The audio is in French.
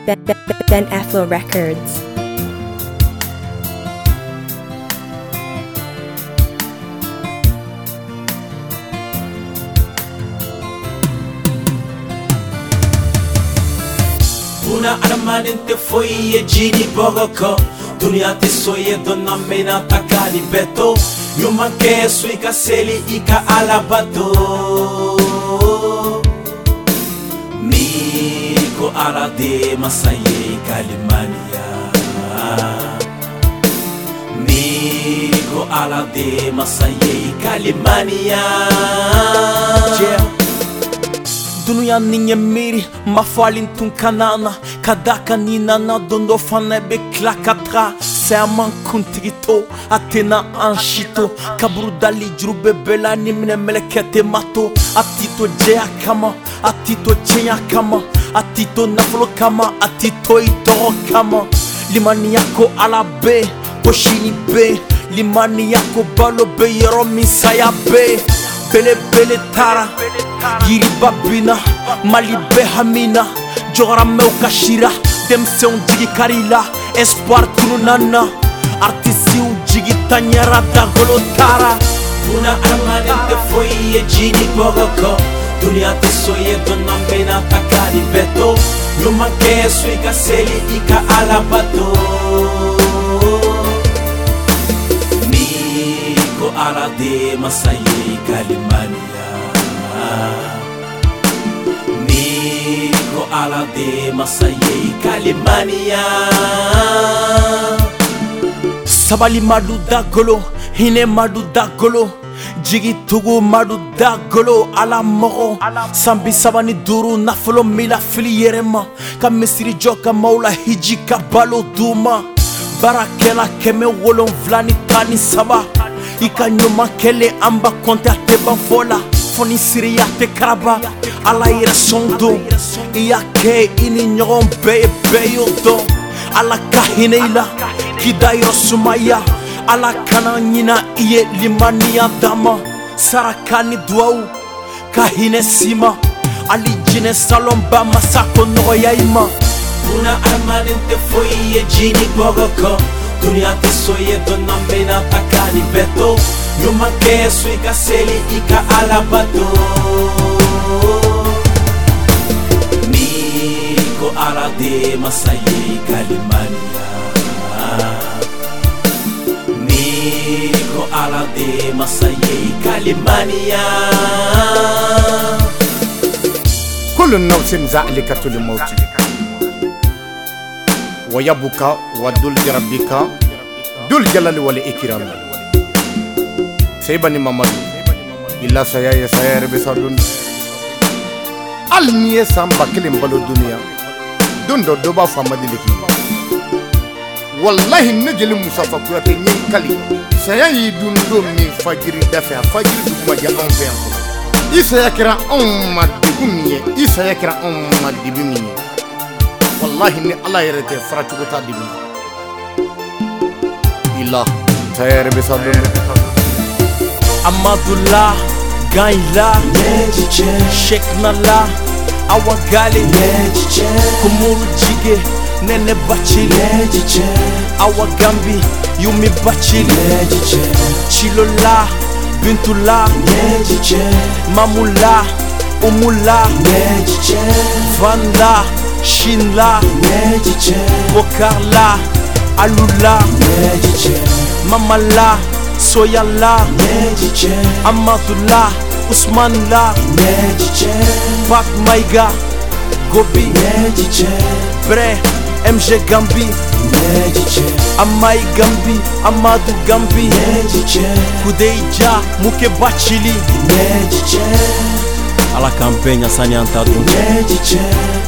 Ben Afro Records. Una armanente foi e gini bogoko Dunia te soye donna mena takani beto Nyuma ke sui kaseli ika alabato Miko ala de masaye kalimania Miko ala de masaye kalimania Dunia ninye miri mafalin tun kanana Kadaka nina na dondo fana be klakatra Seaman kuntigito atena anshito Kaburu dali jurube bela nimne melekete mato Atito jea kama, atito chenya kama Atito nafolo kama, atito itoro kama Limani yako ala be, koshini be Limani yako balo be, yero misaya be Bele bele tara Giri babina Malibe hamina Jogara meu kashira Demse un jigi karila Espoir tununana Artisi un jigi tanyara Dagolo tara Una armanente foi e gini bogoko Dunia te soye donna mena takani beto Nyuma ke sui kaseli ika alabato Miko ala de masaye kalimania Miko ala de masaye kalimania Sabali madu dagolo Hine madu dagolo Jigi tugu madu dagolo Ala mogo Sambi sabani duru nafolo mila fili yerema Ka misiri joka maula hiji ka balo duma Barakela keme wolon vlani tani saba Ika nyuma kele amba konte ate banfola Foni siri ya te karaba Ala ira sondo Iya ke ini nyogon beye beyo do Ala kahine ila Kida iro sumaya Ala kana nyina iye limania dama Sarakani duau Kahine sima Ali jine salomba masako noya ima Una armanente foi e gini bogoko Dunia te soye donna mena takani beto Nyuma ke sui kaseli ika alabato Miko ala de masaye kalimania Miko ala de masaye kalimania كل نفس ذائقة الموت ويبكى ودل ربك دل جلال والإكرام سيبني محمد إلا سيا ربي سادون ألنيه سام بكلم بلو الدنيا دون دوبا فما دلكي والله نجل مسافة كواتي نيكالي سيا يدون دومي فجر دافع فجر دوما جا أنفيان إسا يكرا أمّا دبومي إسا يكرا أمّا دبومي والله إن الله يرتي فراتو كتا دبومي إلا تيار بسادون Amadullah Gaila Shekna la Awagali Kumuru jige Nene bachili Awagambi Yumi bachili Chilola Bintula Mamula Umula Vanda Shinla Bokarla Alula Mamala Soyala Amadullah Usmanla Pak Maiga Gobi Bre MG Gambi Amai Gambi Amadou Gambi Kudeija Muke Bachili Ala campenha saniantado